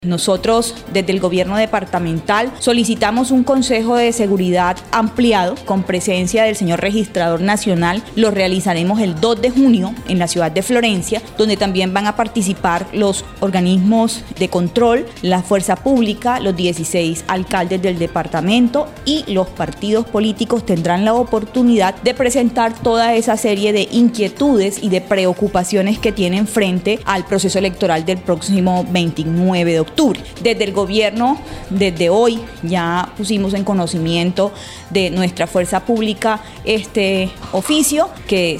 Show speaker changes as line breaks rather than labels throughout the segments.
Nosotros, desde el gobierno departamental, solicitamos un Consejo de Seguridad ampliado con presencia del señor Registrador Nacional. Lo realizaremos el 2 de junio en la ciudad de Florencia, donde también van a participar los organismos de control, la fuerza pública, los 16 alcaldes del departamento y los partidos políticos tendrán la oportunidad de presentar toda esa serie de inquietudes y de preocupaciones que tienen frente al proceso electoral del próximo 29 de octubre. Desde el gobierno, desde hoy, ya pusimos en conocimiento de nuestra fuerza pública este oficio que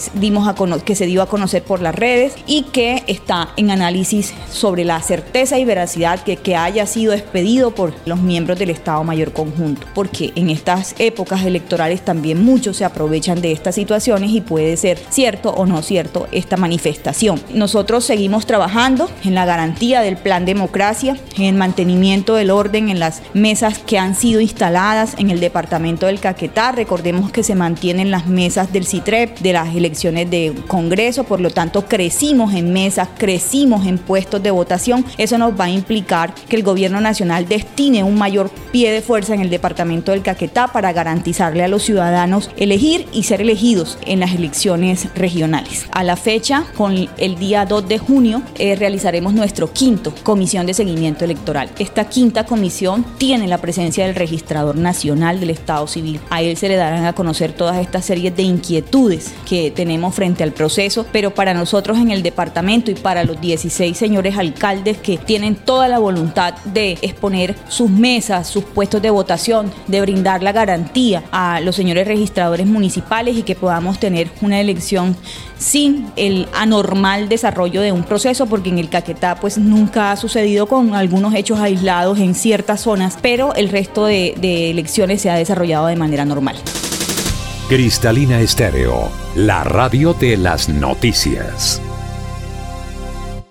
se dio a conocer por las redes y que está en análisis sobre la certeza y veracidad que haya sido expedido por los miembros del Estado Mayor Conjunto, porque en estas épocas electorales también muchos se aprovechan de estas situaciones y puede ser cierto o no cierto esta manifestación. Nosotros seguimos trabajando en la garantía del plan democracia, en el mantenimiento del orden en las mesas que han sido instaladas en el departamento del Caquetá. Recordemos que se mantienen las mesas del CITREP, de las elecciones de Congreso, por lo tanto crecimos en mesas, crecimos en puestos de votación. Eso nos va a implicar que el gobierno nacional destine un mayor pie de fuerza en el departamento del Caquetá para garantizarle a los ciudadanos elegir y ser elegidos en las elecciones regionales. A la fecha, con el día 2 de junio, realizaremos nuestro quinto Comisión de Seguimiento Electoral. Esta quinta comisión tiene la presencia del Registrador Nacional del Estado Civil. A él se le darán a conocer todas estas series de inquietudes que tenemos frente al proceso, pero para nosotros en el departamento y para los 16 señores alcaldes que tienen toda la voluntad de exponer sus mesas, sus puestos de votación, de brindar la garantía a los señores registradores municipales y que podamos tener una elección sin el anormal desarrollo de un proceso, porque en el Caquetá pues nunca ha sucedido, con algunos hechos aislados en ciertas zonas, pero el resto de elecciones se ha desarrollado de manera normal.
Cristalina Estéreo, la radio de las noticias.